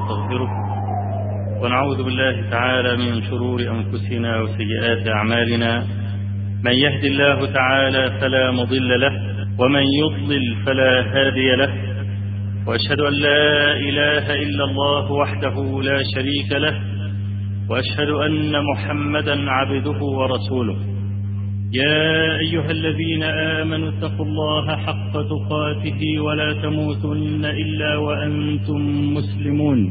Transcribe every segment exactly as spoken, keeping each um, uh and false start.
ونستغفره ونعوذ بالله تعالى من شرور أنفسنا وسيئات أعمالنا. من يهد الله تعالى فلا مضل له ومن يضلل فلا هادي له، وأشهد أن لا إله إلا الله وحده لا شريك له، وأشهد أن محمدا عبده ورسوله. يا أيها الذين آمنوا اتقوا الله حق تقاته ولا تموتن إلا وأنتم مسلمون.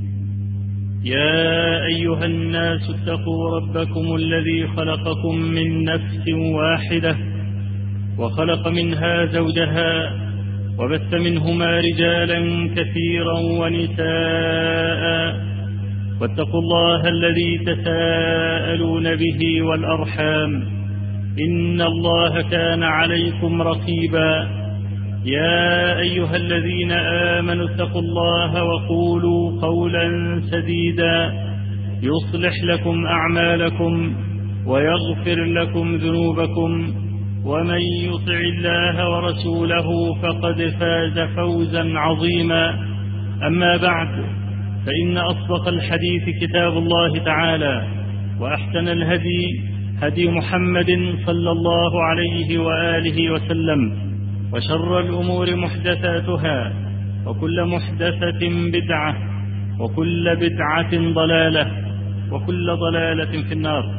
يا أيها الناس اتقوا ربكم الذي خلقكم من نفس واحدة وخلق منها زوجها وبث منهما رجالا كثيرا ونساء، واتقوا الله الذي تساءلون به والأرحام إن الله كان عليكم رقيبا. يا أيها الذين آمنوا اتقوا الله وقولوا قولا سديدا يصلح لكم أعمالكم ويغفر لكم ذنوبكم، ومن يطع الله ورسوله فقد فاز فوزا عظيما. أما بعد، فإن أصدق الحديث كتاب الله تعالى، وأحسن الهدي هدي محمد صلى الله عليه وآله وسلم، وشر الأمور محدثاتها، وكل محدثة بدعة، وكل بدعة ضلالة، وكل ضلالة في النار.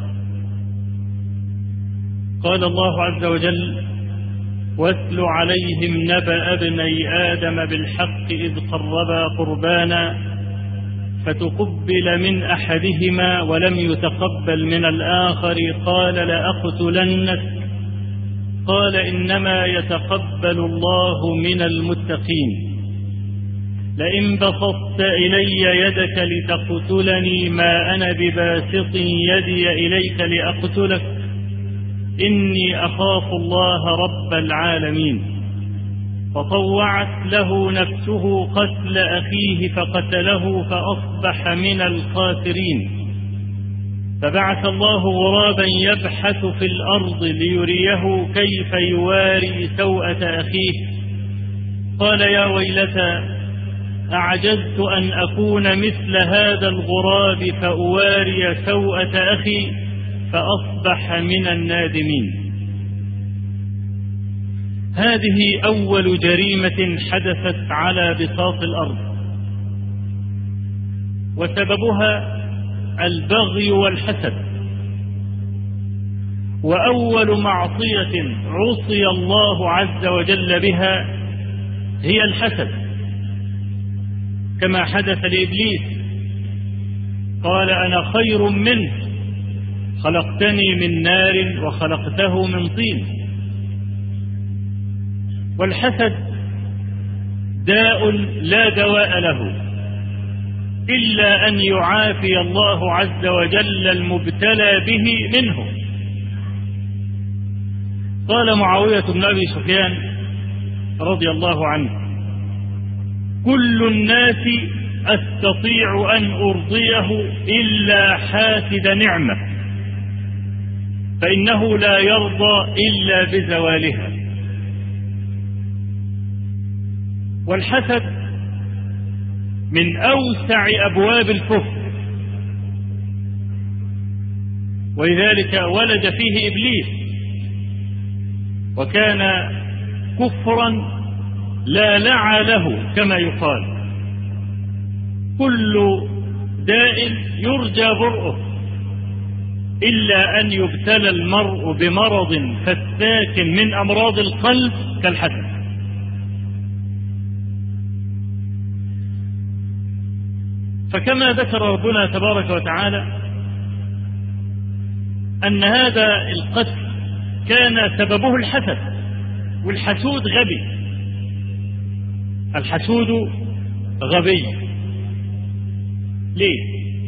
قال الله عز وجل: واتل عليهم نبأ ابني آدم بالحق إذ قربا قربانا فتقبل من أحدهما ولم يتقبل من الآخر قال لأقتلنك قال إنما يتقبل الله من المتقين. لئن بسطت إلي يدك لتقتلني ما أنا بباسط يدي إليك لأقتلك إني أخاف الله رب العالمين. فطوعت له نفسه قتل أخيه فقتله فأصبح من الخاسرين. فبعث الله غرابا يبحث في الأرض ليريه كيف يواري سوءة أخيه، قال يا ويلتى أعجزت أن أكون مثل هذا الغراب فأواري سوءة أخي فأصبح من النادمين. هذه أول جريمة حدثت على بساط الأرض، وسببها البغي والحسد. وأول معصية عصي الله عز وجل بها هي الحسد، كما حدث لإبليس، قال أنا خير منه خلقتني من نار وخلقته من طين. والحسد داء لا دواء له إلا أن يعافي الله عز وجل المبتلى به منه. قال معاوية بن أبي سفيان رضي الله عنه: كل الناس أستطيع أن أرضيه إلا حاسد نعمة، فإنه لا يرضى إلا بزوالها. والحسد من أوسع أبواب الكفر، ولذلك ولد فيه إبليس، وكان كفرا لا لعى له كما يقال. كل داء يرجى برؤه إلا أن يبتلى المرء بمرض فتاك من أمراض القلب كالحسد. فكما ذكر ربنا تبارك وتعالى أن هذا القتل كان سببه الحسد، والحسود غبي. الحسود غبي ليه؟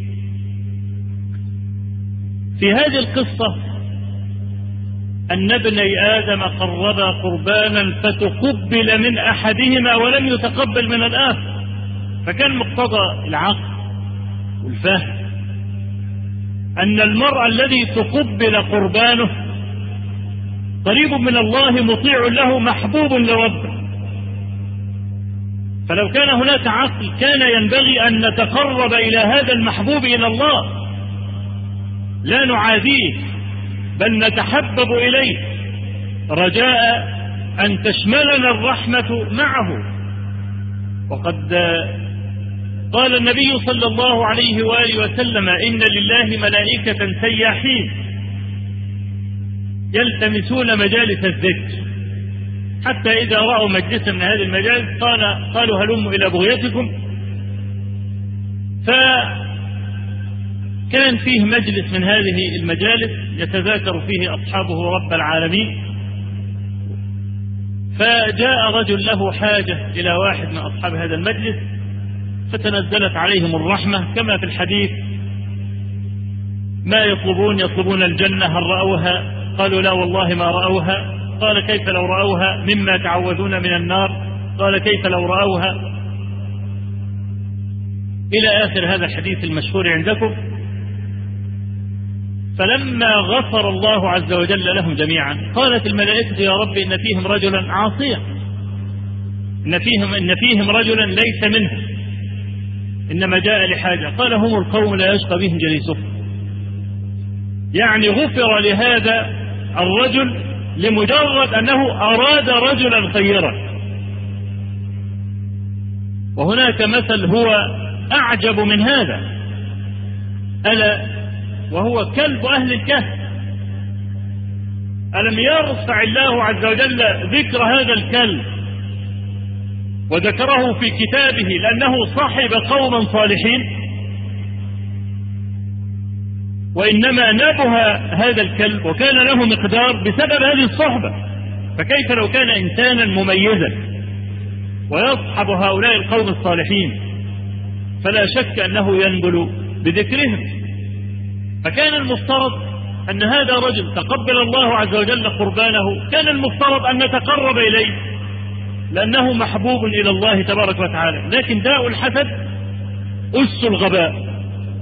في هذه القصة أن ابني آدم قربا قربانا فتقبل من أحدهما ولم يتقبل من الآخر. فكان مقتضى العقل والفهم أن المرء الذي تقبل قربانه قريب من الله، مطيع له، محبوب لربه. فلو كان هناك عقل كان ينبغي أن نتقرب إلى هذا المحبوب إلى الله، لا نعاديه بل نتحبب إليه رجاء أن تشملنا الرحمة معه. وقد قال النبي صلى الله عليه وآله وسلم: إن لله ملائكة سياحين يلتمسون مجالس الذكر، حتى إذا رأوا مجلسا من هذه المجالس قال قالوا هلموا إلى بغيتكم. فكان فيه مجلس من هذه المجالس يتذاكر فيه أصحابه رب العالمين، فجاء رجل له حاجة إلى واحد من أصحاب هذا المجلس، فتنزلت عليهم الرحمة كما في الحديث: ما يطلبون؟ يطلبون الجنة، هل رأوها؟ قالوا لا والله ما رأوها. قال كيف لو رأوها؟ مما تعوذون من النار. قال كيف لو رأوها؟ إلى آخر هذا الحديث المشهور عندكم. فلما غفر الله عز وجل لهم جميعا قالت الملائكة: يا رب إن فيهم رجلا عاصيا، إن فيهم, إن فيهم رجلا ليس منهم، إنما جاء لحاجة. قال: هم القوم لا يشقى بهم جليسهم. يعني غفر لهذا الرجل لمجرد أنه أراد رجلا خيرا. وهناك مثل هو أعجب من هذا، ألا وهو كلب أهل الكهف. ألم يرفع الله عز وجل ذكر هذا الكلب وذكره في كتابه لأنه صاحب قوما صالحين؟ وإنما نبه هذا الكلب وكان له مقدار بسبب هذه الصحبة، فكيف لو كان إنسانا مميزا ويصحب هؤلاء القوم الصالحين؟ فلا شك أنه ينبل بذكرهم. فكان المفترض أن هذا رجل تقبل الله عز وجل قربانه، كان المفترض أن نتقرب إليه لأنه محبوب إلى الله تبارك وتعالى. لكن داء الحسد أس الغباء،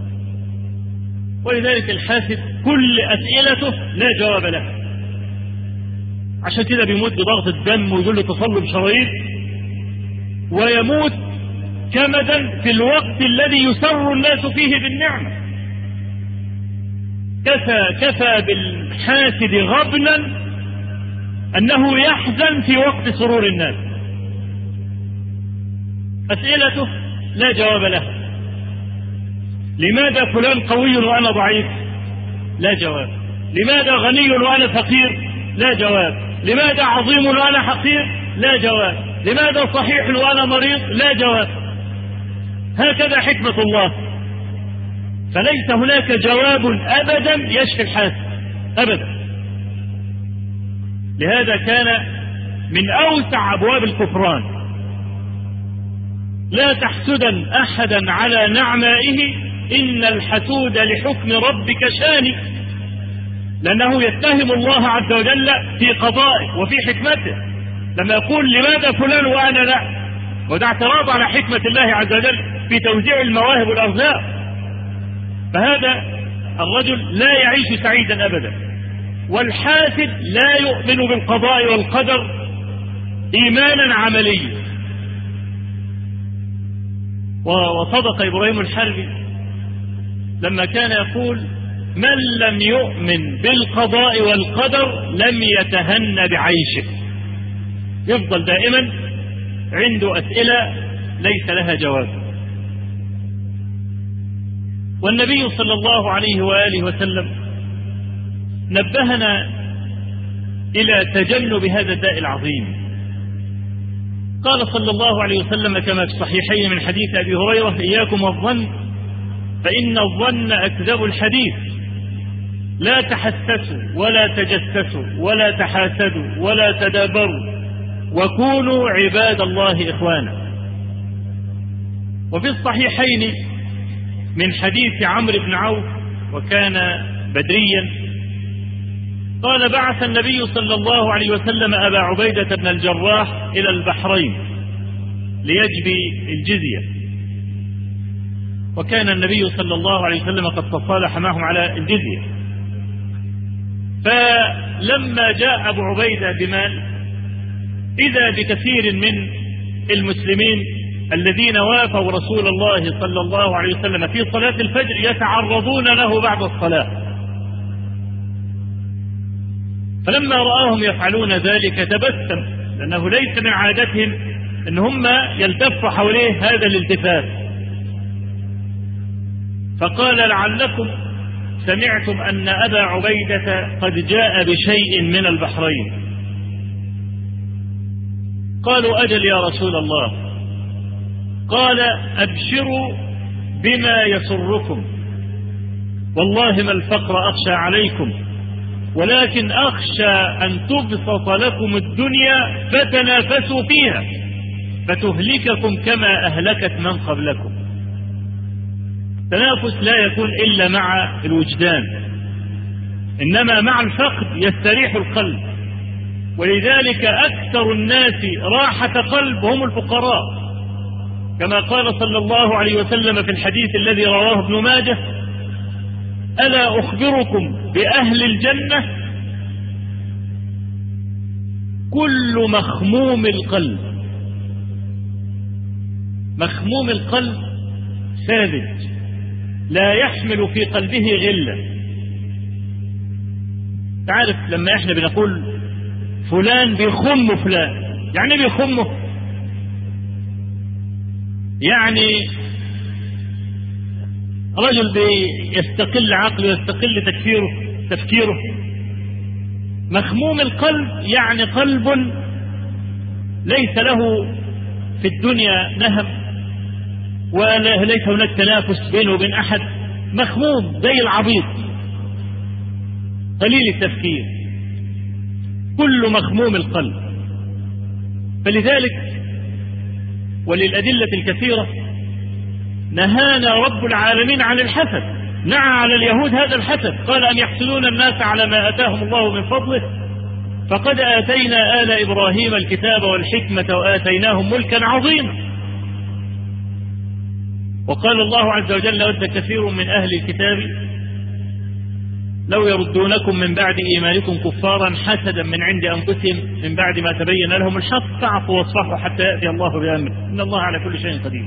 ولذلك الحاسد كل أسئلته لا جواب له، عشان كده بيموت بضغط الدم ويقول له تصلب شرايين، ويموت كمدا في الوقت الذي يسر الناس فيه بالنعمة. كفى كفى بالحاسد غبنا أنه يحزن في وقت سرور الناس. أسئلته لا جواب له. لماذا فلان قوي وأنا ضعيف؟ لا جواب. لماذا غني وأنا فقير؟ لا جواب. لماذا عظيم وأنا حقير؟ لا جواب. لماذا صحيح وأنا مريض؟ لا جواب. هكذا حكمة الله. فليس هناك جواب أبدا يشفي الحاسد أبدا. لهذا كان من أوسع أبواب الكفران: لا تحسدا أحدا على نعمائه إن الحسود لحكم ربك شاني، لأنه يتهم الله عز وجل في قضائه وفي حكمته لما يقول لماذا فلان وأنا لا، وده اعتراض على حكمة الله عز وجل في توزيع المواهب والأرزاق. فهذا الرجل لا يعيش سعيدا أبدا. والحاسد لا يؤمن بالقضاء والقدر إيمانا عمليا. وصدق إبراهيم الحربي لما كان يقول: من لم يؤمن بالقضاء والقدر لم يتهن بعيشه. يفضل دائما عنده أسئلة ليس لها جواب. والنبي صلى الله عليه وآله وسلم نبهنا إلى تجنب هذا الداء العظيم. قال صلى الله عليه وسلم كما في الصحيحين من حديث أبي هريرة: إياكم والظن فإن الظن أكذب الحديث، لا تحسسوا ولا تجسسوا ولا تحاسدوا ولا تدابروا وكونوا عباد الله إخوانا. وفي الصحيحين من حديث عمرو بن عوف وكان بدريا قال: بعث النبي صلى الله عليه وسلم أبا عبيدة بن الجراح إلى البحرين ليجبي الجزية، وكان النبي صلى الله عليه وسلم قد تصالح معهم على الجزية. فلما جاء أبو عبيدة بمال إذا بكثير من المسلمين الذين وافوا رسول الله صلى الله عليه وسلم في صلاة الفجر يتعرضون له بعد الصلاة. فلما رآهم يفعلون ذلك تبسم، لأنه ليس من عادتهم أن هم يلتفوا حواليه هذا الالتفات، فقال لعلكم سمعتم أن أبا عبيدة قد جاء بشيء من البحرين. قالوا أجل يا رسول الله. قال أبشروا بما يسركم، والله ما الفقر أخشى عليكم، ولكن أخشى أن تبسط لكم الدنيا فتنافسوا فيها فتهلككم كما أهلكت من قبلكم. التنافس لا يكون إلا مع الوجدان، إنما مع الفقد يستريح القلب، ولذلك أكثر الناس راحة قلب هم الفقراء، كما قال صلى الله عليه وسلم في الحديث الذي رواه ابن ماجه: ألا أخبركم بأهل الجنة؟ كل مخموم القلب. مخموم القلب ساذج لا يحمل في قلبه غلا. تعرف لما احنا بنقول فلان بيخم فلان، يعني بيخمه يعني رجل بيستقل عقله ويستقل تفكيره تفكيره مخموم القلب يعني قلب ليس له في الدنيا نهم، وليس هناك تنافس بينه وبين أحد، مخموم زي العبيط قليل التفكير، كل مخموم القلب. فلذلك وللأدلة الكثيرة نهانا رب العالمين عن الحسد، نعى على اليهود هذا الحسد، قال أن يحسدون الناس على ما آتاهم الله من فضله فقد آتينا آل إبراهيم الكتاب والحكمة وآتيناهم ملكا عظيما. وقال الله عز وجل: ود كثير من أهل الكتاب لو يردونكم من بعد إيمانكم كفارا حسدا من عند أنفسهم من بعد ما تبين لهم الحق فاعفوا واصفحوا حتى يأتي الله بأمره إن الله على كل شيء قدير.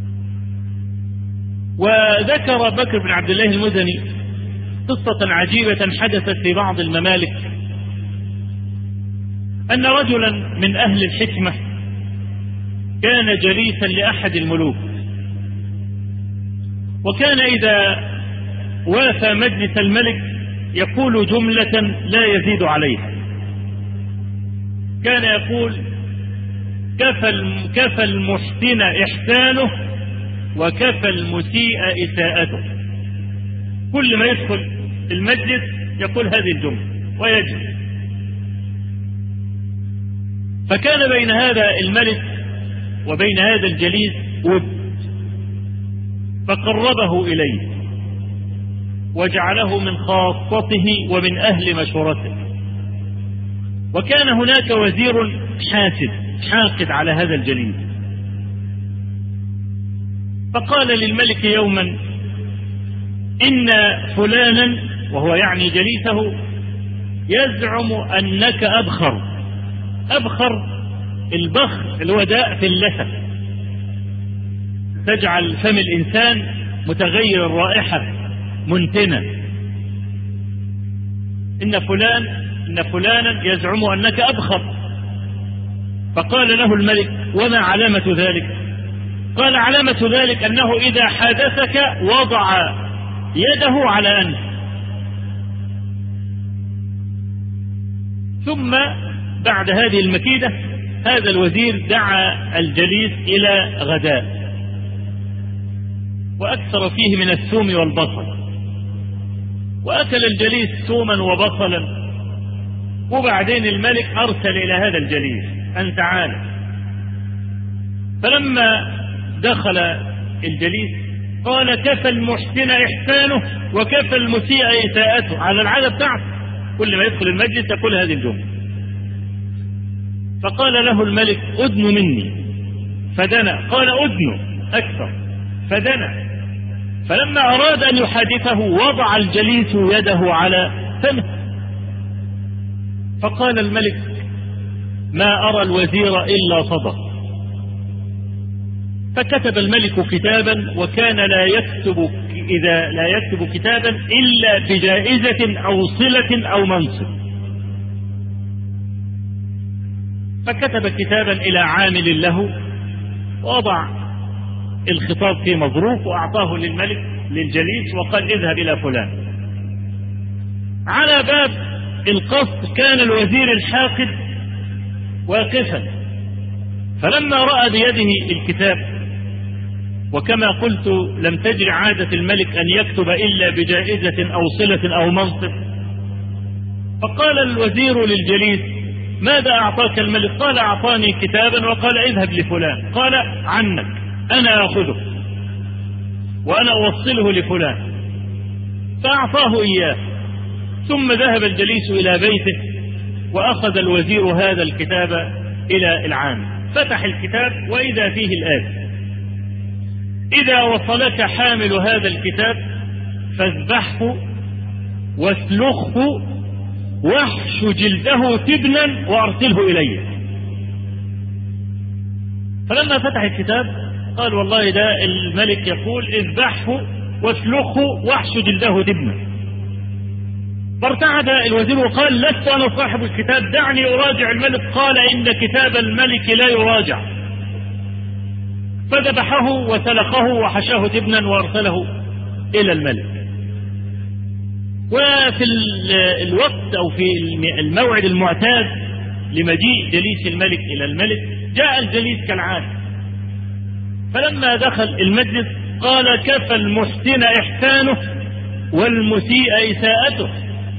وذكر بكر بن عبد الله المزني قصة عجيبة حدثت في بعض الممالك، أن رجلا من أهل الحكمة كان جليسا لأحد الملوك، وكان إذا وافى مجلس الملك يقول جملة لا يزيد عليها. كان يقول: كفى كفى المحسن إحسانه وكفى المسيء إساءته. كل ما يدخل المجلس يقول هذه الجملة ويجلس. فكان بين هذا الملك وبين هذا الجليس ود، فقربه إليه وجعله من خاصته ومن أهل مشورته. وكان هناك وزير حاسد حاقد على هذا الجليس، فقال للملك يوما: إن فلانا، وهو يعني جليسه، يزعم أنك أبخر. أبخر البخر اللي هو داء في اللثة، تجعل فم الإنسان متغير الرائحة منتنة. إن فلان إن فلانا يزعم أنك أبخر. فقال له الملك: وما علامة ذلك؟ قال: علامة ذلك أنه إذا حدثك وضع يده على أنف. ثم بعد هذه المكيدة هذا الوزير دعا الجليس إلى غداء وأكثر فيه من الثوم والبصل، وأكل الجليس ثوما وبصلا. وبعدين الملك أرسل إلى هذا الجليس أن تعال. فلما دخل الجليس قال: كفى المحسن إحسانه وكفى المسيء إساءته، على العادة بتاعته كل ما يدخل المجلس يقول هذه الجملة. فقال له الملك: أدن مني. فدنا. قال: أدن أكثر. فدنا. فلما أراد أن يحادثه وضع الجليس يده على فمه. فقال الملك: ما أرى الوزير إلا صدق. فكتب الملك كتابا، وكان لا يكتب إذا لا يكتب كتابا إلا بجائزة أو صلة أو منصب. فكتب كتابا إلى عامل له، ووضع الخطاب في مظروف وأعطاه للملك للجليس، وقال اذهب إلى فلان. على باب القصر كان الوزير الحاقد واقفا، فلما رأى بيده الكتاب، وكما قلت لم تجر عادة الملك أن يكتب إلا بجائزة أو صلة أو منصب، فقال الوزير للجليس ماذا أعطاك الملك؟ قال أعطاني كتابا وقال اذهب لفلان. قال عنك، أنا أخذه وأنا أوصله لفلان. فأعطاه إياه، ثم ذهب الجليس إلى بيته، وأخذ الوزير هذا الكتاب إلى العام، فتح الكتاب وإذا فيه الآتي: إذا وصلك حامل هذا الكتاب فاذبحه واسلخه واحش جلده تبنا وأرسله إلي. فلما فتح الكتاب قال والله ده الملك يقول اذبحه واسلخه واحش جلده تبنا. فارتعد الوزير وقال لست أنا صاحب الكتاب، دعني أراجع الملك. قال إن كتاب الملك لا يراجع. فذبحه وسلخه وحشاه تبنا وأرسله إلى الملك. وفي الوقت أو في الموعد المعتاد لمجيء جليس الملك إلى الملك، جاء الجليس كالعادة، فلما دخل المجلس قال كفى المحسن إحسانه والمسيء إساءته.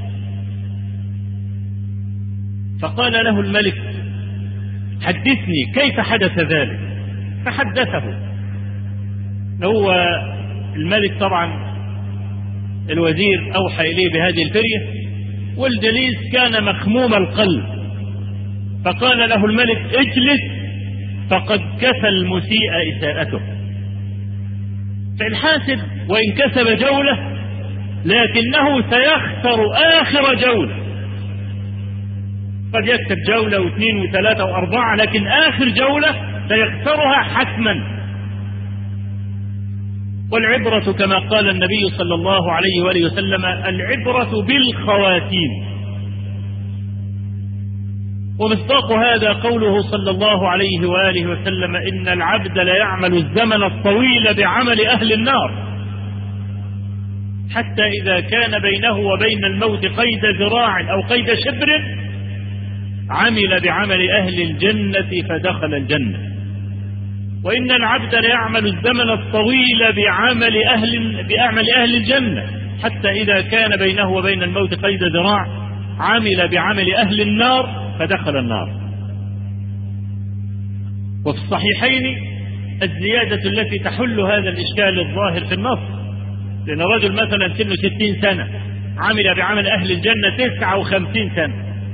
فقال له الملك حدثني كيف حدث ذلك؟ فحدثه. هو الملك طبعا الوزير أوحى إليه بهذه الفرية، والجليس كان مخموم القلب، فقال له الملك اجلس فقد كفى المسيء إساءته. فالحاسد وإن كسب جولة لكنه سيخسر آخر جولة. قد يكسب جولة واثنين وثلاثة وأربعة، لكن آخر جولة سيخسرها حتما. والعبرة كما قال النبي صلى الله عليه وآله وسلم العبرة بالخواتيم. ومصداق هذا قوله صلى الله عليه وآله وسلم إن العبد ليعمل الزمن الطويل بعمل أهل النار حتى إذا كان بينه وبين الموت قيد ذراع أو قيد شبر عمل بعمل أهل الجنة فدخل الجنة. وإن العبد ليعمل الزمن الطويل بعمل أهل بأعمل أهل الجنة حتى إذا كان بينه وبين الموت قيد ذراع عمل بعمل أهل النار فدخل النار. وفي الصحيحين الزيادة التي تحل هذا الإشكال الظاهر في النص، لأن رجل مثلا سنه ستين سنة عمل بعمل أهل الجنة تسعة وخمسين سنة،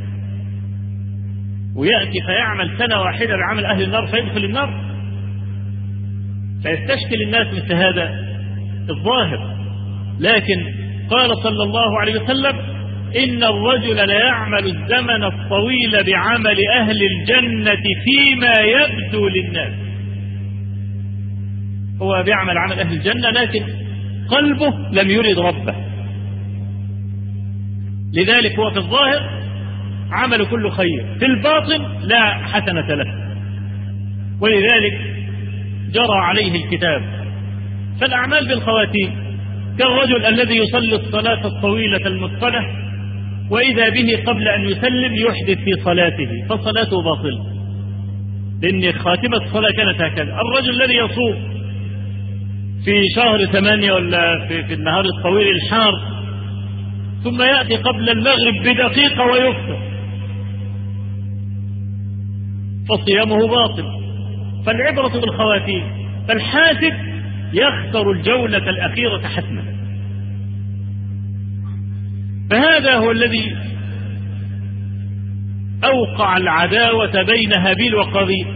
ويأتي فيعمل سنة واحدة بعمل أهل النار فيدخل النار. فيستشكل الناس مثل هذا الظاهر. لكن قال صلى الله عليه وسلم إن الرجل ليعمل الزمن الطويل بعمل أهل الجنة فيما يبدو للناس. هو بيعمل عمل أهل الجنة لكن قلبه لم يرد ربه، لذلك هو في الظاهر عمل كل خير، في الباطن لا حسنة له، ولذلك جرى عليه الكتاب. فالأعمال بالخواتيم كالرجل الذي يصلي الصلاة الطويلة المتقنة وإذا به قبل أن يسلم يحدث في صلاته فصلاته باطلة، لأن خاتمة الصلاة كانت هكذا. الرجل الذي يصوم في شهر ثمانية ولا في, في النهار الطويل الحار ثم يأتي قبل المغرب بدقيقة ويفطر فصيامه باطل. فالعبرة بالخواتيم. فالحاسد يخسر الجولة الأخيرة حتما. فهذا هو الذي أوقع العداوة بين هابيل وقابيل.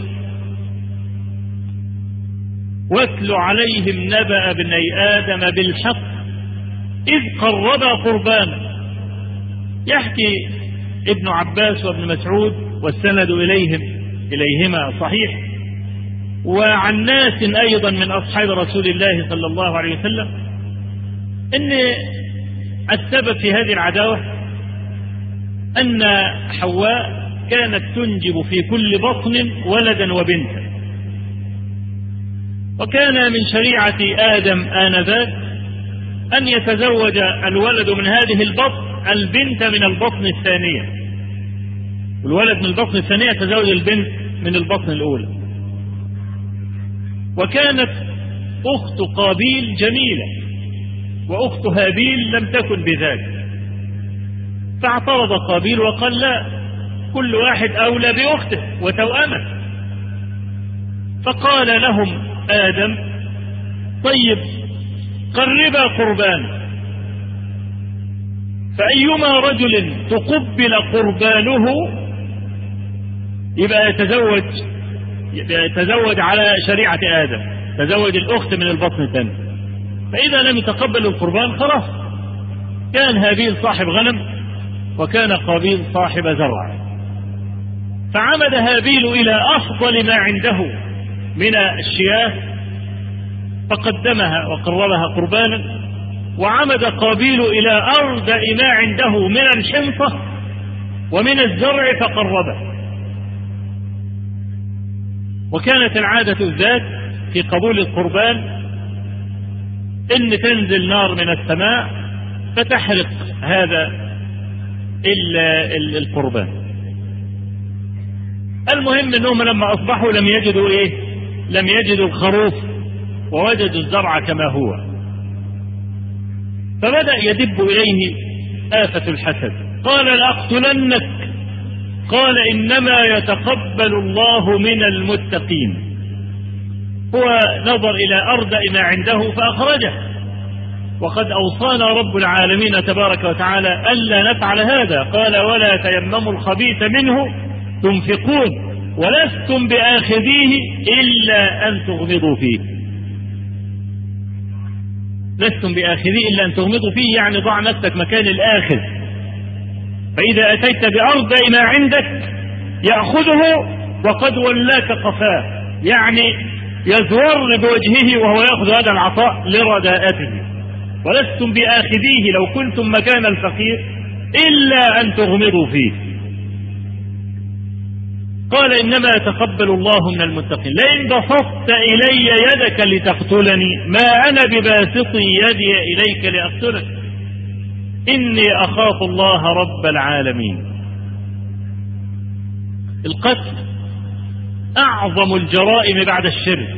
واتل عليهم نبأ ابني آدم بالحق إذ قربا قربانا. يحكي ابن عباس وابن مسعود والسند إليهم إليهما صحيح وعن ناس أيضا من أصحاب رسول الله صلى الله عليه وسلم أن السبب في هذه العداوة أن حواء كانت تنجب في كل بطن ولدا وبنتا، وكان من شريعة آدم آنذاك أن يتزوج الولد من هذه البطن البنت من البطن الثانية، والولد من البطن الثانية يتزوج البنت من البطن الأولى. وكانت أخت قابيل جميلة وأخت هابيل لم تكن بذلك، فاعترض قابيل وقال لا، كل واحد أولى بأخته وتوأمه. فقال لهم آدم طيب قربا قربان، فأيما رجل تقبل قربانه يبقى يتزوج يبقى يتزوج على شريعة آدم، تزوج الأخت من البطن الثاني. فإذا لم يتقبل القربان خلاص، كان هابيل صاحب غنم وكان قابيل صاحب زرع. فعمد هابيل إلى أفضل ما عنده من الشياه فقدمها وقربها قربانا، وعمد قابيل إلى أردأ ما عنده من الحنطة ومن الزرع فقربه. وكانت العادة الذات في قبول القربان إن تنزل نار من السماء فتحرق هذا القربان. المهم أنهم لما أصبحوا لم يجدوا إيه لم يجدوا الخروف ووجدوا الزرع كما هو، فبدأ يدب إليه آفة الحسد. قال لأقتلنك، قال إنما يتقبل الله من المتقين. هو نظر إلى أردأ ما عنده فأخرجه، وقد أوصانا رب العالمين تبارك وتعالى ألا نفعل هذا. قال ولا تيمموا الخبيث منه تنفقون ولستم بآخذيه إلا أن تغمضوا فيه. لستم بآخذيه إلا أن تغمضوا فيه، يعني ضع نفسك مكان الآخذ، فإذا أتيت بأردأ ما عندك يأخذه وقد ولاك قفاه، يعني يزور بوجهه وهو يأخذ هذا العطاء لرداءته. ولستم بآخذيه لو كنتم مكان الفقير إلا أن تغمضوا فيه. قال إنما يتقبل الله من المتقين. لئن بسطت إلي يدك لتقتلني ما أنا بباسط يدي إليك لأقتلك إني أخاف الله رب العالمين. القتل أعظم الجرائم بعد الشرك،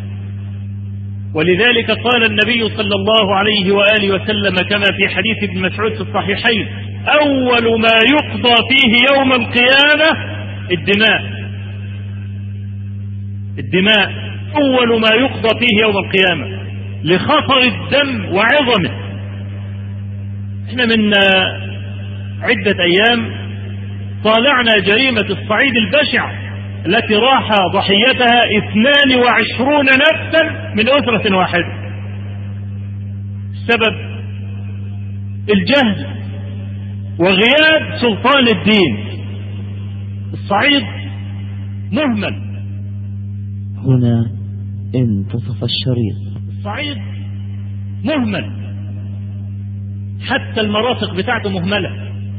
ولذلك قال النبي صلى الله عليه وآله وسلم كما في حديث ابن مسعود في الصحيحين أول ما يقضى فيه يوم القيامة الدماء. الدماء أول ما يقضى فيه يوم القيامة لخطر الدم وعظمه. احنا من عدة أيام طالعنا جريمة الصعيد البشع التي راح ضحيتها اثنان وعشرون نفسا من أسرة واحدة. السبب الجهل وغياب سلطان الدين. الصعيد مهمل. هنا انتصف الشريط. الصعيد مهمل، حتى المرافق بتاعته مهملة،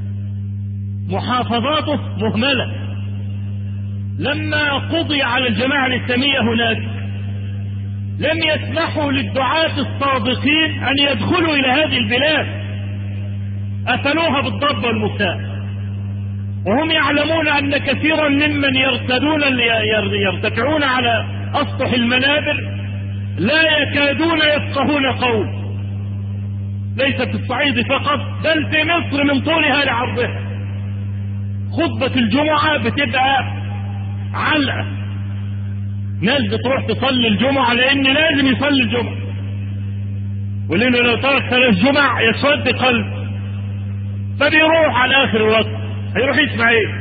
محافظاته مهملة. لما قضي على الجماعة الإسلامية هناك لم يسمحوا للدعاة الصادقين أن يدخلوا إلى هذه البلاد، أتلوها بالضرب والمساء، وهم يعلمون أن كثيرا ممن يرتدون يرتفعون على أسطح المنابر لا يكادون يفقهون قول. ليس في الصعيد فقط بل في مصر من طولها لعرضها. خطبة الجمعة بتبقى علقة، ناس بتروح تصلي الجمعة لأن لازم يصلي الجمعة، ولأنه لو ترك ثلاث جمع يسود قلب، فبيروح على آخر الوقت هيروح يسمع ايه؟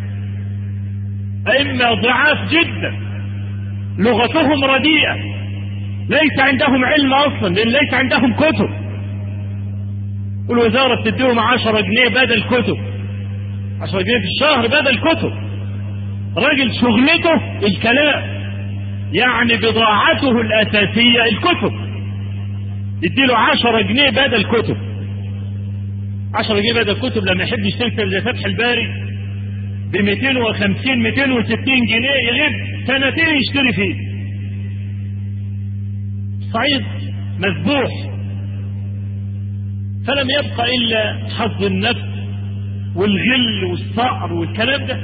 أئمة ضعاف جدا، لغتهم رديئة، ليس عندهم علم أصلا لأن ليس عندهم كتب، والوزارة بتديهم عشرة جنيه بدل كتب، عشرة جنيه في الشهر بدل كتب. راجل شغلته الكلام، يعني بضاعته الأساسية الكتب، يديله عشرة جنيه بدل كتب. عشرة جنيه بدل كتب لما يحب يشتري زي فتح الباري ب مئتين وخمسين مئتين وستين جنيه يغيب سنتين يشتري فيه. صعيد مذبوح، فلم يبقى إلا حظ النفس والغل والصقر والكلام ده.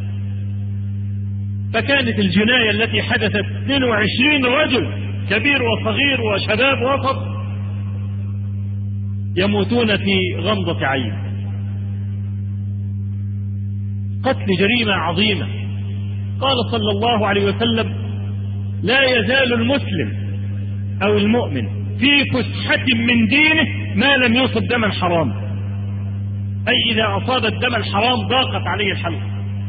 فكانت الجناية التي حدثت اثنين وعشرين رجل كبير وصغير وشباب وسط يموتون في غمضة عين. قتل جريمة عظيمة. قال صلى الله عليه وسلم: لا يزال المسلم أو المؤمن في فسحة من دينه ما لم يصب دما حرام، أي إذا أصاب الدم الحرام ضاقت عليه الحلقة.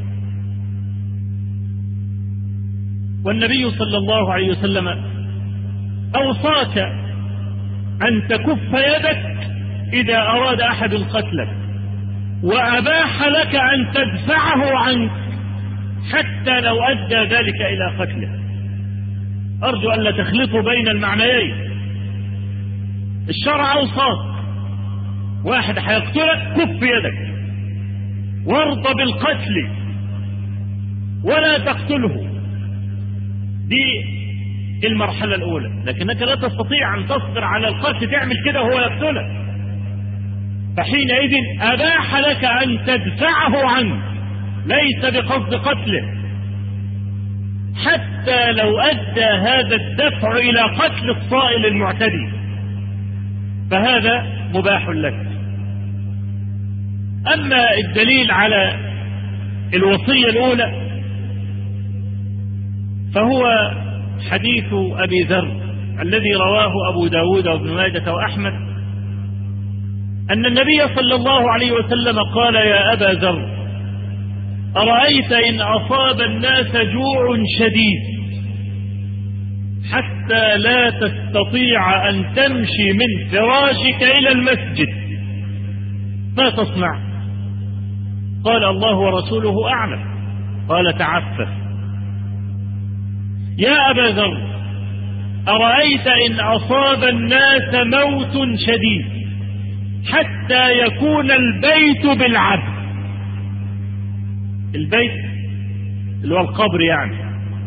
والنبي صلى الله عليه وسلم أوصاك أن تكف يدك إذا أراد أحد قتلك، وأباح لك أن تدفعه عنك حتى لو أدى ذلك إلى قتله. أرجو أن لا تخلطوا بين المعنيين. الشرع أوصاك، واحد هيقتلك كف يدك وارضى بالقتل ولا تقتله. دي المرحلة الأولى، لكنك لا تستطيع أن تصبر على القتل تعمل كده وهو يقتلك، فحينئذ أباح لك أن تدفعه عنه ليس بقصد قتله، حتى لو أدى هذا الدفع إلى قتل الصائل المعتدي فهذا مباح لك. أما الدليل على الوصية الأولى فهو حديث أبي ذر الذي رواه أبو داود وابن ماجة وأحمد أن النبي صلى الله عليه وسلم قال: يا أبا ذر، أرأيت إن أصاب الناس جوع شديد حتى لا تستطيع أن تمشي من فراشك إلى المسجد ما تصنع؟ قال: الله ورسوله أعلم. قال: تعفف. يا أبا ذر، أرأيت إن أصاب الناس موت شديد حتى يكون البيت بالعبد، البيت اللي هو القبر يعني،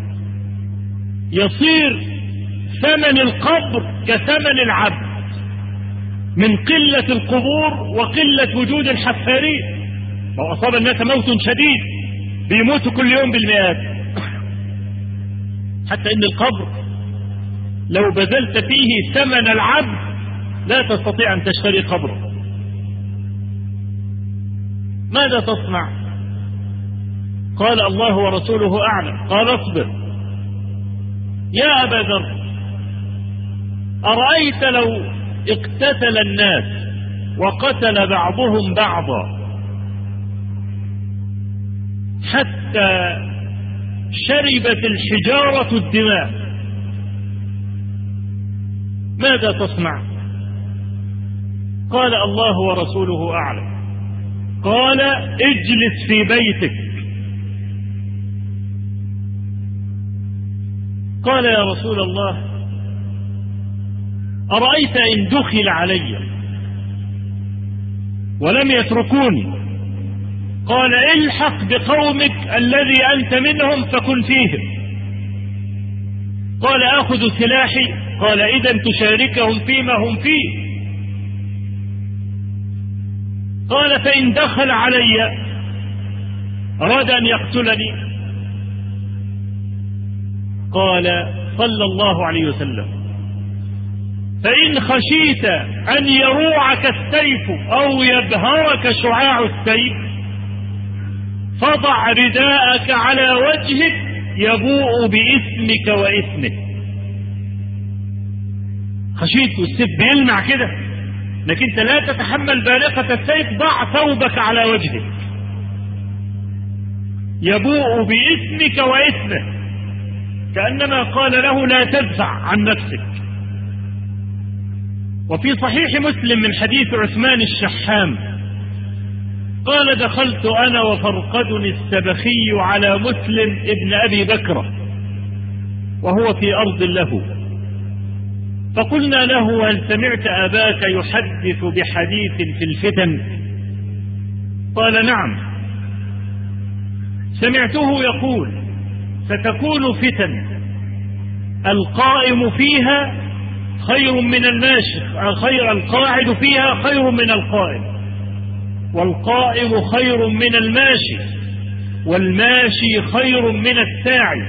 يصير ثمن القبر كثمن العبد من قلة القبور وقلة وجود الحفارين. لو أصاب الناس موت شديد بيموتوا كل يوم بالمئات، حتى إن القبر لو بذلت فيه ثمن العبد لا تستطيع أن تشتري قبره. ماذا تصنع؟ قال: الله ورسوله أعلم. قال: اصبر. يا أبا ذر، أرأيت لو اقتتل الناس وقتل بعضهم بعضا حتى شربت الحجارة الدماء ماذا تصنع؟ قال: الله ورسوله أعلم. قال: اجلس في بيتك. قال: يا رسول الله، أرأيت إن دخل علي ولم يتركوني؟ قال: الحق بقومك الذي أنت منهم فكن فيهم. قال: آخذ سلاحي؟ قال: إذن تشاركهم فيما هم فيه. قال: فإن دخل علي أراد أن يقتلني؟ قال صلى الله عليه وسلم: فإن خشيت أن يروعك السيف أو يبهرك شعاع السيف فضع رداءك على وجهك يبوء باسمك واسمه. خشيت والسيف بيلمع كده انك انت لا تتحمل بالقة السيف، ضع ثوبك على وجهك يبوء باسمك واسمه، كأنما قال له لا تدفع عن نفسك. وفي صحيح مسلم من حديث عثمان الشحام قال: دخلت أنا وفرقد السبخي على مسلم ابن أبي بكر وهو في أرض له، فقلنا له: هل سمعت أباك يحدث بحديث في الفتن؟ قال: نعم، سمعته يقول: ستكون فتن القائم فيها خير من الماشي، خير القاعد فيها خير من القائم، والقائم خير من الماشي، والماشي خير من الساعي.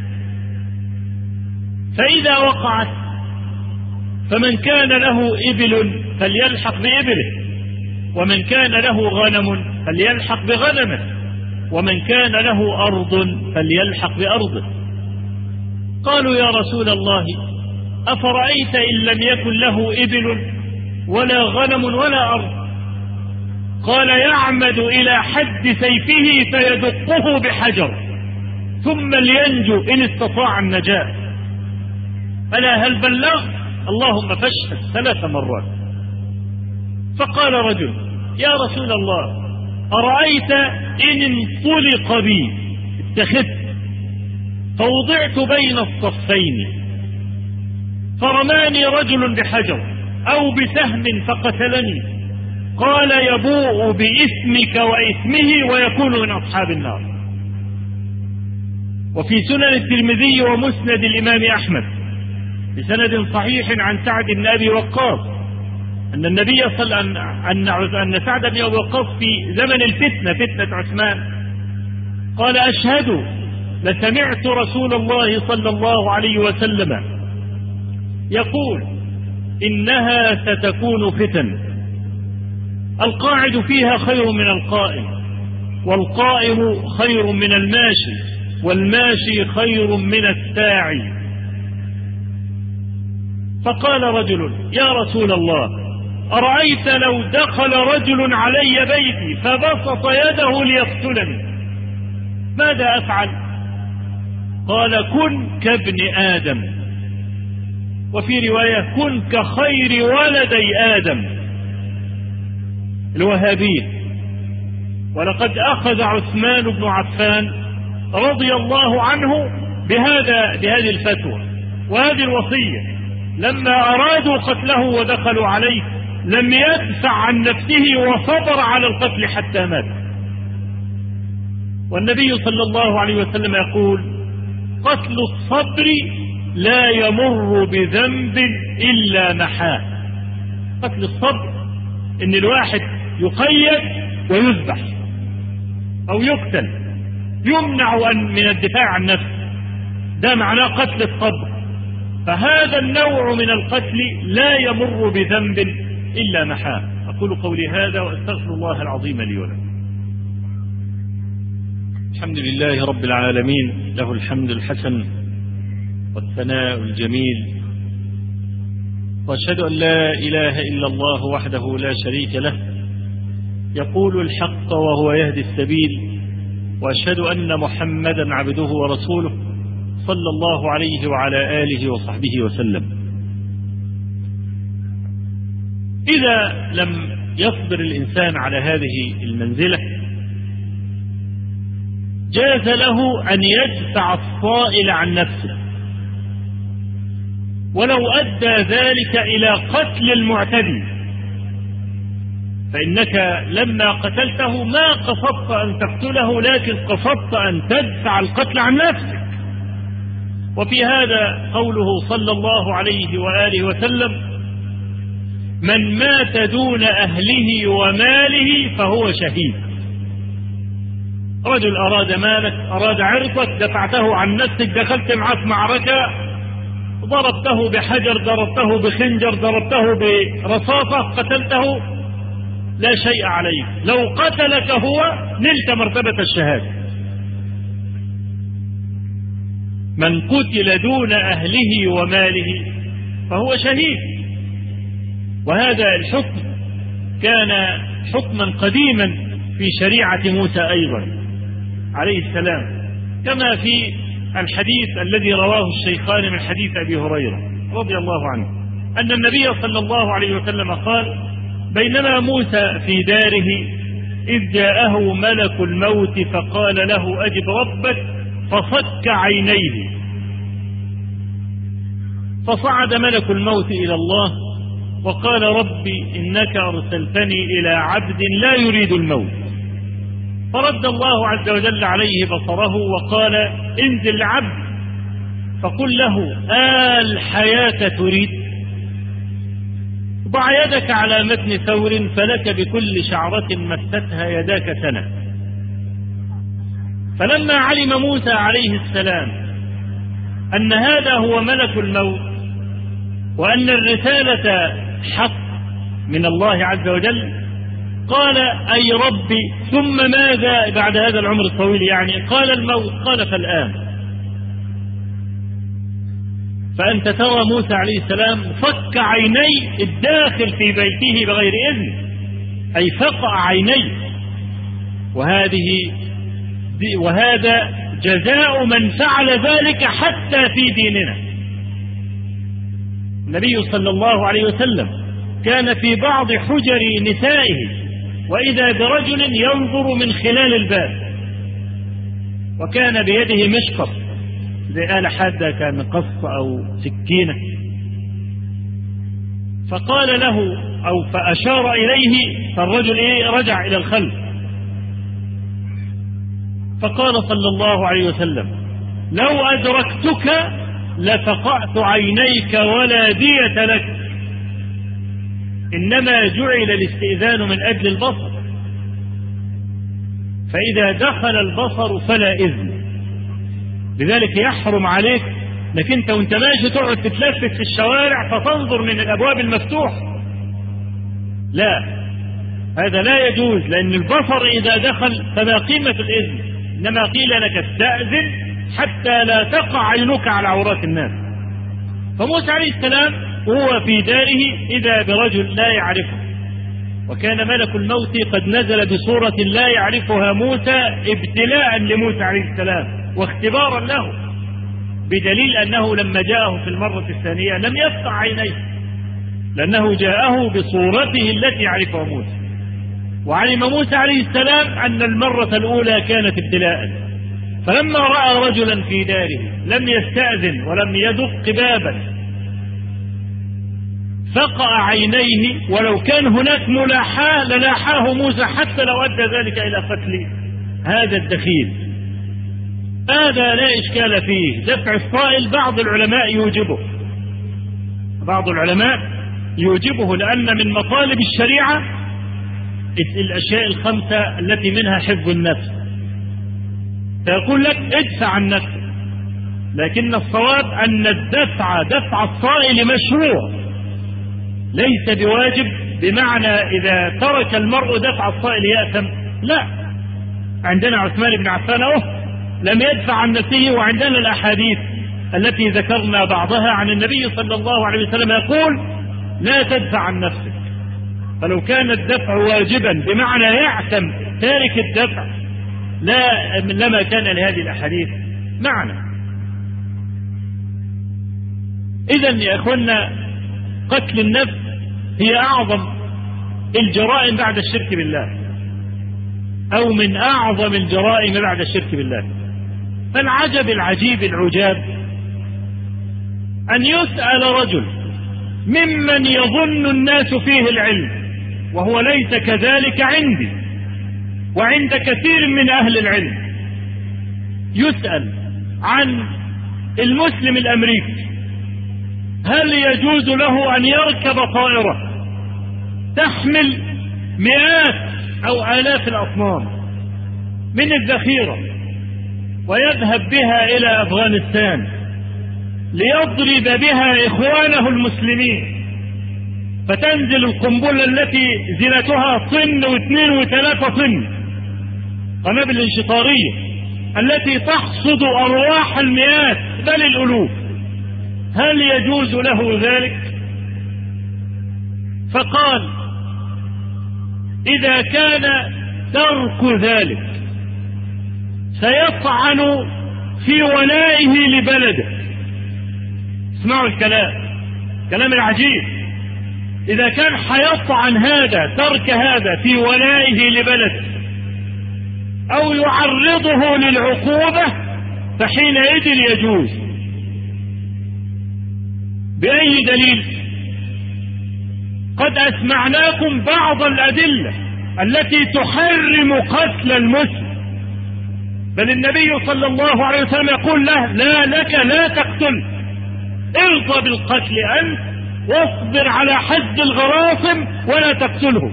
فإذا وقعت فمن كان له إبل فليلحق بإبله، ومن كان له غنم فليلحق بغنمه، ومن كان له أرض فليلحق بأرضه. قالوا: يا رسول الله، أفرأيت إن لم يكن له إبل ولا غنم ولا أرض؟ قال: يعمد إلى حد سيفه فيدقه بحجر ثم لينجو إن استطاع النجاة. ألا هل بلغ؟ اللهم فاشهد ثلاث مرات. فقال رجل: يا رسول الله، أرأيت إن انطلق بي، اتخذت فوضعت بين الصفين فرماني رجل بحجر أو بسهم فقتلني، قال: يبوء بإثمك وإثمه ويكون من أصحاب النار. وفي سنن الترمذي ومسند الإمام أحمد بسند صحيح عن سعد بن أبي وقاص أن النبي صلى أن أن سعد بن أبي وقاص في زمن الفتنة، فتنة عثمان، قال: أشهد لسمعت رسول الله صلى الله عليه وسلم يقول: إنها ستكون فتن القاعد فيها خير من القائم، والقائم خير من الماشي، والماشي خير من الساعي. فقال رجل: يا رسول الله، أرأيت لو دخل رجل علي بيتي فبسط يده ليقتلني، ماذا أفعل؟ قال: كن كابن آدم، وفي رواية: كن كخير ولدي آدم. الوهابية. ولقد أخذ عثمان بن عفان رضي الله عنه بهذا بهذه الفتوى وهذه الوصية، لما أرادوا قتله ودخلوا عليه لم يدفع عن نفسه وصبر على القتل حتى مات. والنبي صلى الله عليه وسلم يقول: قتل الصبر لا يمر بذنب إلا محاه. قتل الصبر إن الواحد يقيد ويذبح أو يقتل، يمنع من الدفاع عن نفسه، ده معناه قتل الصبر. فهذا النوع من القتل لا يمر بذنب إلا محاه. أقول قولي هذا وأستغفر الله العظيم لي ولكم. الحمد لله رب العالمين، له الحمد الحسن والثناء الجميل، وأشهد أن لا إله إلا الله وحده لا شريك له يقول الحق وهو يهدي السبيل، وأشهد أن محمدا عبده ورسوله صلى الله عليه وعلى آله وصحبه وسلم. إذا لم يصبر الإنسان على هذه المنزلة جاز له أن يدفع الصائل عن نفسه، ولو أدى ذلك إلى قتل المعتدي، فإنك لما قتلته ما قصدت أن تقتله، لكن قصدت أن تدفع القتل عن نفسك. وفي هذا قوله صلى الله عليه وآله وسلم: من مات دون أهله وماله فهو شهيد. رجل أراد مالك، أراد عرضك، دفعته عن نفسك، دخلت معه في معركة، ضربته بحجر، ضربته بخنجر، ضربته برصاصة، قتلته، لا شيء عليك. لو قتلك هو نلت مرتبة الشهادة. من قتل دون أهله وماله فهو شهيد. وهذا الحكم كان حكما قديما في شريعة موسى أيضا عليه السلام، كما في الحديث الذي رواه الشيخان من حديث أبي هريرة رضي الله عنه أن النبي صلى الله عليه وسلم قال: بينما موسى في داره إذ جاءه ملك الموت فقال له: أجب ربك، فصك عينيه فصعد ملك الموت إلى الله وقال ربي إنك أرسلتني إلى عبد لا يريد الموت، فرد الله عز وجل عليه بصره وقال انزل العبد فقل له آل الحياة تريد، ضع يدك على متن ثور فلك بكل شعرة مستها يداك سنة. فلما علم موسى عليه السلام أن هذا هو ملك الموت وأن الرسالة حق من الله عز وجل قال أي ربي ثم ماذا بعد هذا العمر الطويل؟ يعني قال الموت، قال فالآن. فأنت ترى موسى عليه السلام فك عيني الداخل في بيته بغير إذن، أي فقع عيني، وهذه وهذا جزاء من فعل ذلك حتى في ديننا. النبي صلى الله عليه وسلم كان في بعض حجر نسائه وإذا برجل ينظر من خلال الباب، وكان بيده مشقط زي آلة حادة كان قص أو سكينة، فقال له أو فأشار إليه، فالرجل إيه رجع إلى الخلف، فقال صلى الله عليه وسلم لو أدركتك لفقعت عينيك ولا دية لك، إنما جعل الاستئذان من أجل البصر، فإذا دخل البصر فلا إذن. لذلك يحرم عليك انك انت وانت ماشي تقعد تتلفت في الشوارع فتنظر من الابواب المفتوحه، لا، هذا لا يجوز، لان البصر اذا دخل فما قيمه الاذن، انما قيل لك استاذن حتى لا تقع عينك على عورات الناس. فموسى عليه السلام وهو في داره اذا برجل لا يعرفه، وكان ملك الموت قد نزل بصوره لا يعرفها موسى ابتلاء لموسى عليه السلام واختبارا له، بدليل أنه لما جاءه في المرة الثانية لم يفتح عينيه، لأنه جاءه بصورته التي يعرفها موسى. وعلم موسى عليه السلام أن المرة الأولى كانت ابتلاء، فلما رأى رجلا في داره لم يستأذن ولم يدق بابا فقع عينيه، ولو كان هناك ملاحاة للاحاه موسى حتى لو أدى ذلك إلى قتل هذا الدخيل. هذا لا إشكال فيه، دفع الصائل بعض العلماء يوجبه، بعض العلماء يوجبه، لأن من مطالب الشريعة الأشياء الخمسة التي منها حفظ النفس، فيقول لك ادفع عن نفسك، لكن الصواب أن الدفع دفع الصائل مشروع ليس بواجب، بمعنى إذا ترك المرء دفع الصائل يأثم، لا. عندنا عثمان بن عفان أهو لم يدفع عن نفسه، وعندنا الأحاديث التي ذكرنا بعضها عن النبي صلى الله عليه وسلم يقول لا تدفع عن نفسك. فلو كان الدفع واجبا بمعنى يعتم تارك الدفع لا لما كان لهذه الأحاديث معنى. إذن يا أخوانا قتل النفس هي أعظم الجرائم بعد الشرك بالله، أو من أعظم الجرائم بعد الشرك بالله. فالعجب العجيب العجاب أن يسأل رجل ممن يظن الناس فيه العلم وهو ليس كذلك عندي وعند كثير من أهل العلم، يسأل عن المسلم الأمريكي هل يجوز له أن يركب طائرة تحمل مئات أو آلاف الأطنان من الذخيرة ويذهب بها إلى أفغانستان ليضرب بها إخوانه المسلمين، فتنزل القنبلة التي زنتها طن واثنين وثلاثة طن، قنابل انشطارية التي تحصد أرواح المئات بل الألوف، هل يجوز له ذلك؟ فقال إذا كان ترك ذلك سيطعن في ولائه لبلده. اسمعوا الكلام، كلام العجيب. إذا كان حيطعن هذا ترك هذا في ولائه لبلده أو يعرضه للعقوبة فحينئذ يجوز. بأي دليل؟ قد أسمعناكم بعض الأدلة التي تحرم قتل المسلم، بل النبي صلى الله عليه وسلم يقول له لا لك لا تقتل، ارضى بالقتل أنت واصبر على حد الغراصم ولا تقتله.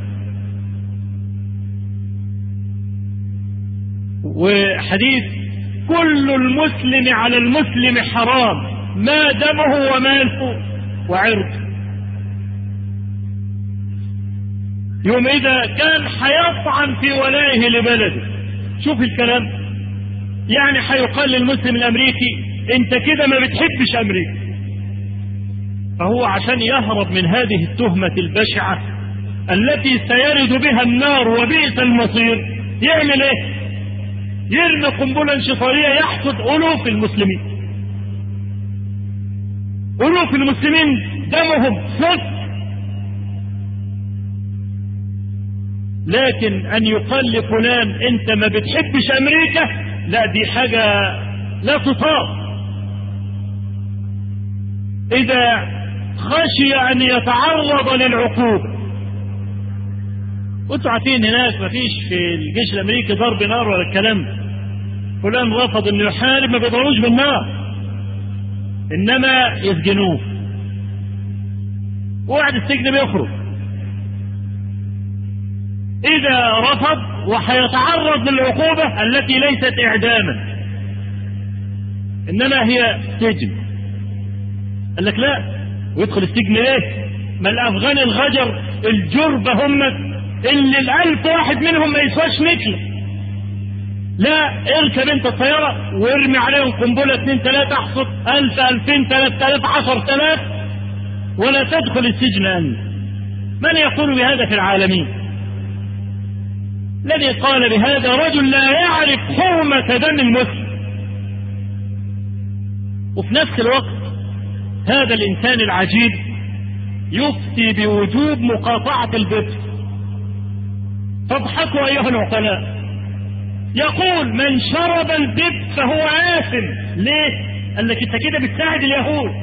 وحديث كل المسلم على المسلم حرام ما دمه وماله وعرضه. يوم إذا كان حيطعن في ولائه لبلده، شوف الكلام، يعني حيقال للمسلم الأمريكي انت كده ما بتحبش أمريكا، فهو عشان يهرب من هذه التهمة البشعة التي سيرد بها النار وبئس المصير يعمل ايه؟ يرمي قنبلة انشطارية يحصد ألوف المسلمين، ألوف المسلمين دمهم صدق. لكن أن يقال لفلان أنت ما بتحبش أمريكا، لا دي حاجة لا تطاق. إذا خشي أن يتعرض للعقوبة، وانتوا عارفين هناك ما فيش في الجيش الأمريكي ضرب نار ولا الكلام، فلان رفض أنه يحارب ما بيضروش بالنار، إنما يسجنوه وقعد السجن بيخرج. إذا رفض وحيتعرض للعقوبة التي ليست إعداما إنما هي سجن، قال لك لا، ويدخل السجن ليه؟ ما الأفغان الغجر الجربة هم اللي الألف واحد منهم ما يسواش نكلة، لا اركب انت الطيارة وارمي عليهم قنبلة اثنين ثلاثة احصد ألف ألفين ثلاثة آلاف عشر آلاف ولا تدخل السجن أنت. من يقول بهذا في العالمين؟ الذي قال بهذا رجل لا يعرف حرمة دم المسلم. وفي نفس الوقت هذا الإنسان العجيب يفتي بوجوب مقاطعة البطر. فاضحكوا أيها العقلاء، يقول من شرب البط فهو آثم. ليه؟ قال لك انت كده بتساعد اليهود،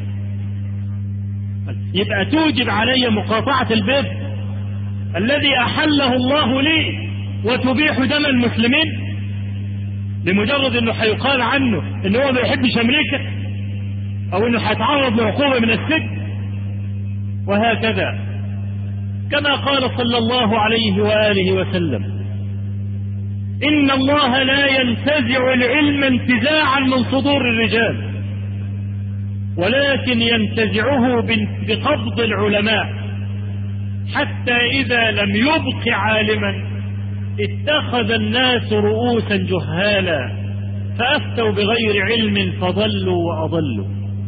يبقى توجب علي مقاطعة البط الذي أحله الله لي وتبيح دم المسلمين لمجرد انه حيقال عنه انه هو ما يحبش امريكا او انه حيتعرض لعقوبة من السجن. وهكذا كما قال صلى الله عليه وآله وسلم إن الله لا ينتزع العلم انتزاعا من صدور الرجال ولكن ينتزعه بقبض العلماء، حتى إذا لم يبق عالما اتخذ الناس رؤوسا جهالا فأفتوا بغير علم فضلوا وأضلوا.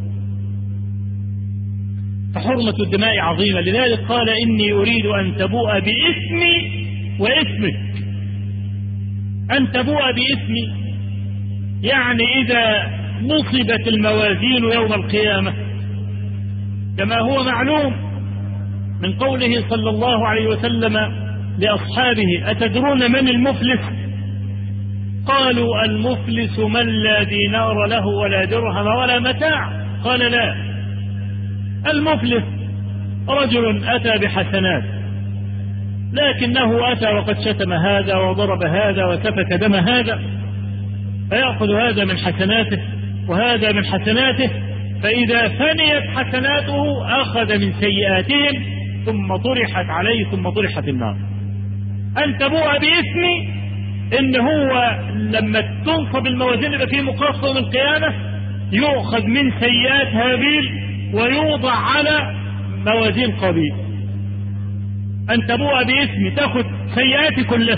فحرمة الدماء عظيمة، لذلك قال إني أريد أن تبوء باسمي واسمك. أن تبوء باسمي يعني إذا نصبت الموازين يوم القيامة كما هو معلوم من قوله صلى الله عليه وسلم لأصحابه أتدرون من المفلس؟ قالوا المفلس من لا دينار له ولا درهم ولا متاع. قال لا، المفلس رجل أتى بحسنات لكنه أتى وقد شتم هذا وضرب هذا وسفك دم هذا، فيأخذ هذا من حسناته وهذا من حسناته، فإذا فنيت حسناته أخذ من سيئاتهم ثم طرحت عليه ثم طرحت النار. أن تبوء باسمي إن هو لما تنصب الموازين يبقى فيه مقاصة يوم القيامة يؤخذ من سيئات هابيل ويوضع على موازين قابيل. أن تبوء باسمي تأخذ سيئاتي كلها،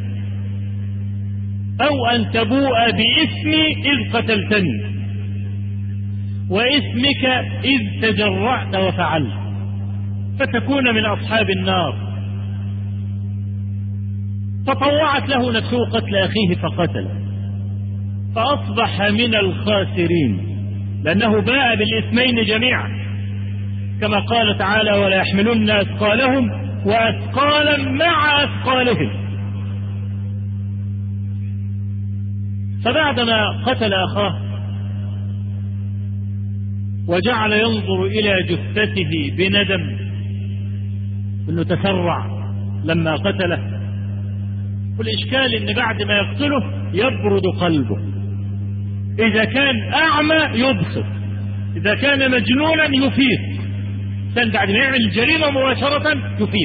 أو أن تبوء باسمي إذ قتلتني واسمك إذ تجرعت وفعلت فتكون من أصحاب النار. فطوعت له نفسه قتل أخيه فقتل فأصبح من الخاسرين لأنه باء بالإثمين جميعا، كما قال تعالى ولا يحملن أثقالهم وأثقالا مع أثقالهم. فبعدما قتل أخاه وجعل ينظر إلى جثته بندم أنه تسرع لما قتله. والإشكال أن بعد ما يقتله يبرد قلبه. إذا كان أعمى يبصر، إذا كان مجنونا يفيق، كان بعد ما يعمل الجريمة مباشرة يفيق.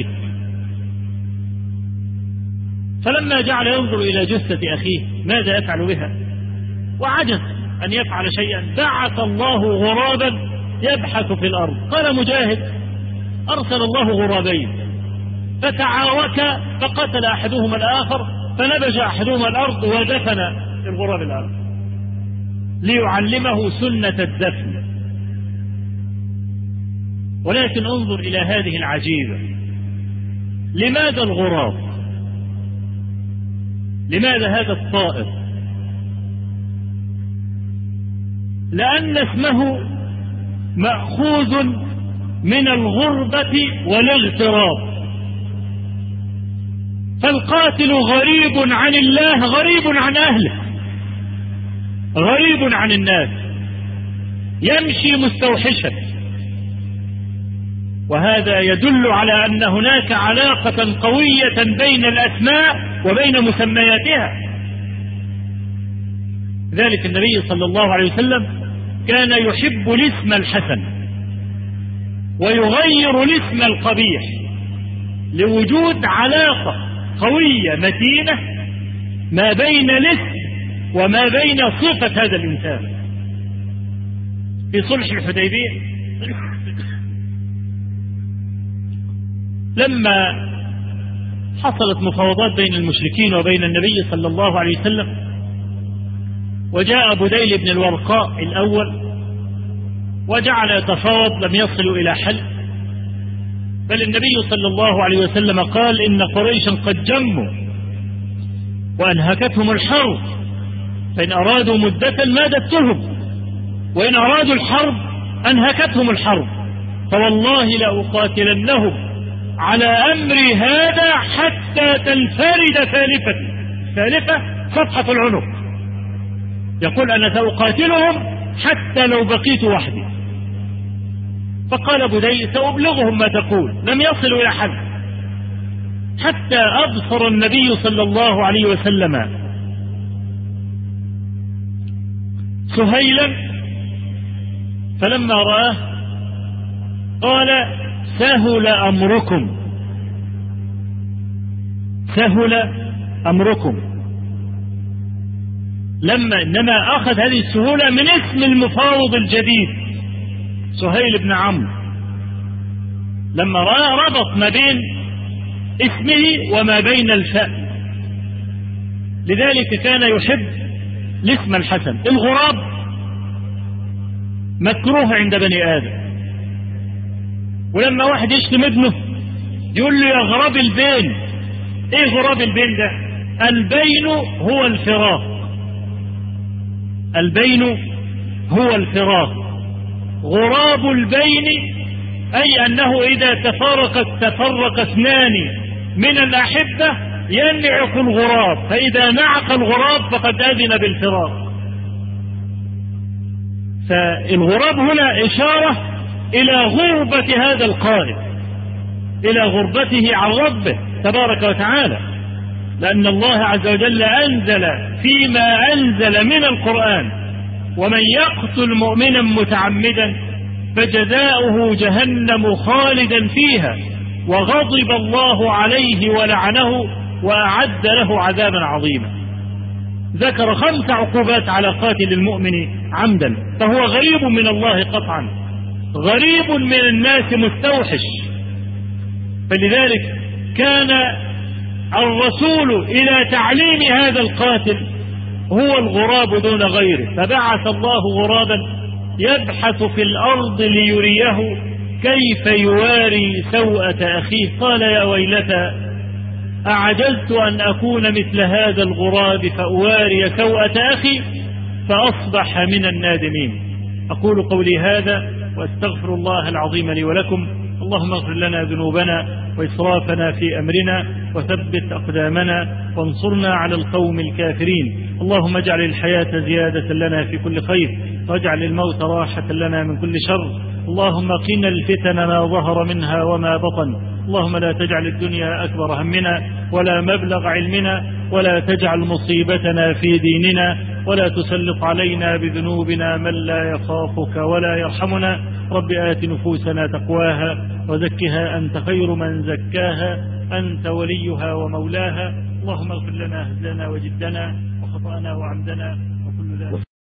فلما جعل ينظر إلى جثة أخيه ماذا يفعل بها وعجز أن يفعل شيئا، بعث الله غرابا يبحث في الأرض. قال مجاهد: أرسل الله غرابين فتعاركا فقتل أحدهما الآخر، فنبج أحدهما الأرض ودفن الغراب الآخر ليعلمه سنة الدفن. ولكن انظر إلى هذه العجيبة، لماذا الغراب؟ لماذا هذا الطائر؟ لأن اسمه مأخوذ من الغربة والاغتراب. فالقاتل غريب عن الله، غريب عن أهله، غريب عن الناس، يمشي مستوحشا. وهذا يدل على أن هناك علاقة قوية بين الأسماء وبين مسمياتها. ذلك النبي صلى الله عليه وسلم كان يحب الاسم الحسن ويغير الاسم القبيح لوجود علاقة قوية متينة ما بين الاسم وما بين صفة هذا الإنسان. في صلح الحديبية لما حصلت مفاوضات بين المشركين وبين النبي صلى الله عليه وسلم، وجاء بديل بن الورقاء الأول وجعل يتفاوض، لم يصلوا إلى حل. بل النبي صلى الله عليه وسلم قال: إن قريشا قد جموا وأنهكتهم الحرب، فإن أرادوا مدة مادتهم، وإن أرادوا الحرب أنهكتهم الحرب، فوالله لأقاتلنهم على أمري هذا حتى تنفرد ثالثة. ثالثة صفحة العنق، يقول: أنا سأقاتلهم حتى لو بقيت وحدي. فقال بديل: سأبلغهم ما تقول. لم يصلوا إلى حد حتى أبصر النبي صلى الله عليه وسلم سهيلا، فلما رآه قال: سهل أمركم، سهل أمركم. لما إنما أخذ هذه السهولة من اسم المفاوض الجديد سهيل بن عمرو، لما رأى ربط ما بين اسمه وما بين الفاء، لذلك كان يحب الاسم الحسن. الغراب مكروه عند بني آدم، ولما واحد يشتم ابنه يقول له: يا غراب البين. ايه غراب البين ده؟ البين هو الفراق، البين هو الفراق. غراب البين أي أنه إذا تفرق تفرق اثنان من الأحبة ينعق الغراب، فإذا نعق الغراب فقد أذن بالفراق. فالغراب هنا إشارة إلى غربة هذا القائد، إلى غربته عن ربه تبارك وتعالى، لأن الله عز وجل أنزل فيما أنزل من القرآن: ومن يقتل مؤمنا متعمدا فجزاؤه جهنم خالدا فيها وغضب الله عليه ولعنه وأعد له عذابا عظيما. ذكر خمس عقوبات على قاتل المؤمن عمدا، فهو غريب من الله قطعا، غريب من الناس مستوحش. فلذلك كان الرسول إلى تعليم هذا القاتل هو الغراب دون غيره، فبعث الله غرابا يبحث في الأرض ليريه كيف يواري سوءة أخيه. قال: يا ويلتى أعجزت أن أكون مثل هذا الغراب فأواري سوءة أخي فأصبح من النادمين. أقول قولي هذا وأستغفر الله العظيم لي ولكم. اللهم اغفر لنا ذنوبنا وإسرافنا في أمرنا وثبت أقدامنا وانصرنا على القوم الكافرين. اللهم اجعل الحياة زيادة لنا في كل خير، واجعل الموت راحة لنا من كل شر. اللهم قنا الفتن ما ظهر منها وما بطن. اللهم لا تجعل الدنيا أكبر همنا ولا مبلغ علمنا، ولا تجعل مصيبتنا في ديننا، ولا تسلط علينا بذنوبنا من لا يخافك ولا يرحمنا. رب آت نفوسنا تقواها وزكها أنت خير من زكاها، أنت وليها ومولاها. اللهم اغفر لنا هزلنا وجدنا وخطأنا وعمدنا.